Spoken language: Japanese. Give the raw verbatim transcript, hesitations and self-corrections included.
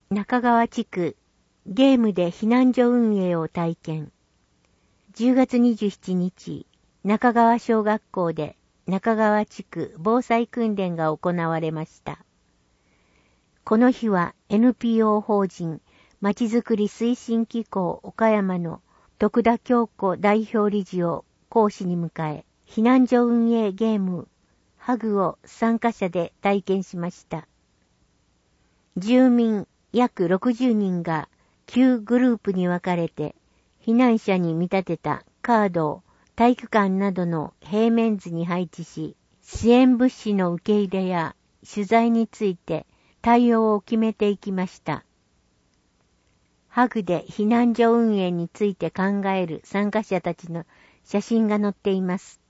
中川地区、ゲームで避難所運営を体験。じゅうがつにじゅうしちにち、中川小学校で中川地区防災訓練が行われました。この日は エヌピーオー 法人まちづくり推進機構岡山の徳田京子代表理事を講師に迎え、避難所運営ゲームハグを参加者で体験しました。住民約ろくじゅうにんがきゅうグループに分かれて、避難者に見立てたカードを体育館などの平面図に配置し、支援物資の受け入れや取材について対応を決めていきました。ハグで避難所運営について考える参加者たちの写真が載っています。